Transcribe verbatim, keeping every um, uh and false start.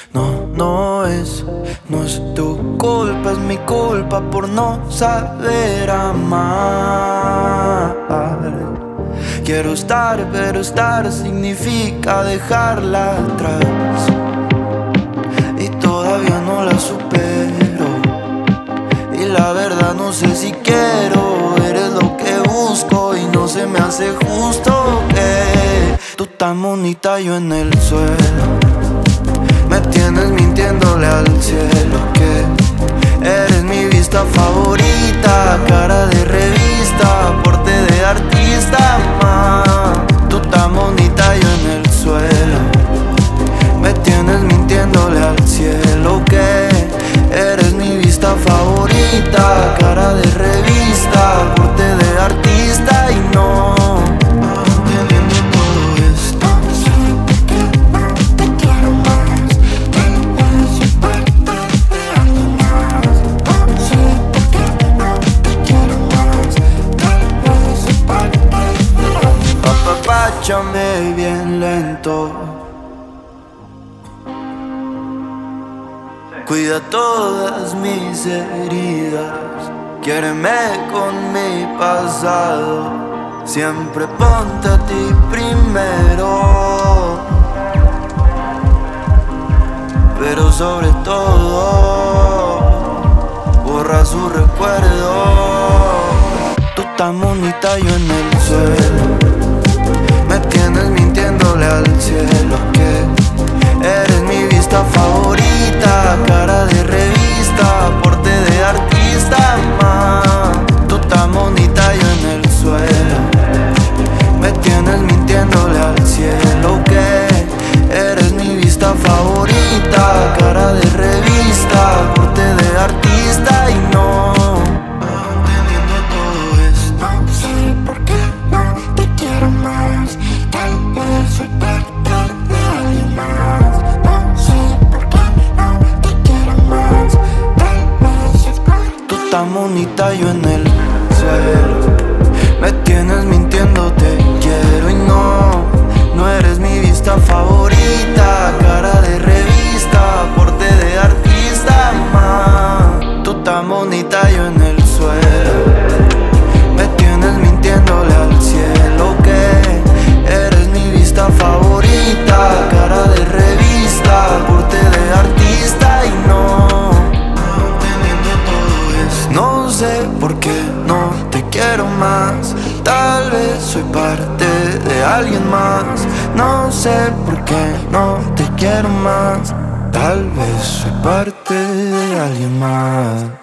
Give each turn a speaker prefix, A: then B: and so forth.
A: No, no es, no es tu culpa, es mi culpa por no saber amar. Quiero estar, pero estar significa dejarla atrás. Y todavía no la supero. Y la verdad no sé si quiero. Eres lo que busco y no se me hace justo que tú tan bonita, yo en el suelo. Me tienes mintiéndole al cielo que eres mi vista favorita, cara de revista, porte de artista, ma. Tú tan bonita, yo en el suelo. Me tienes mintiéndole al cielo que eres mi vista favorita, cara de revista, porte de artista y no. Apapáchame bien lento. Cuida todas mis heridas. Quiéreme con mi pasado. Siempre ponte a ti primero. Pero sobre todo, borra su recuerdo. Tú tan bonita, yo en el suelo. Me tienes mintiéndole al cielo que eres mi vista favorita, cara de revista, porte de artista, ma. Tú tan bonita, yo en el suelo. Me tienes mintiéndole al cielo que eres mi vista favorita, cara de revista, porte de artista y no. Entendiendo todo esto.
B: No sé por qué no te quiero más. Tal vez soy parte de alguien más. No sé por qué no te quiero más. Tal vez es por
A: Tú tan bonita, yo en el suelo. Me tienes mintiendo, te quiero y no. No eres mi vista favorita, cara de revista, porte de artista, ma. Tú tan bonita, yo en el suelo. Me tienes mintiéndole al cielo que eres mi vista favorita, cara de revista, porte de artista y no. Entendiendo todo esto. No sé por qué no te quiero más. Tal vez soy parte de alguien más. No sé por qué no te quiero más. Tal vez soy parte de alguien más.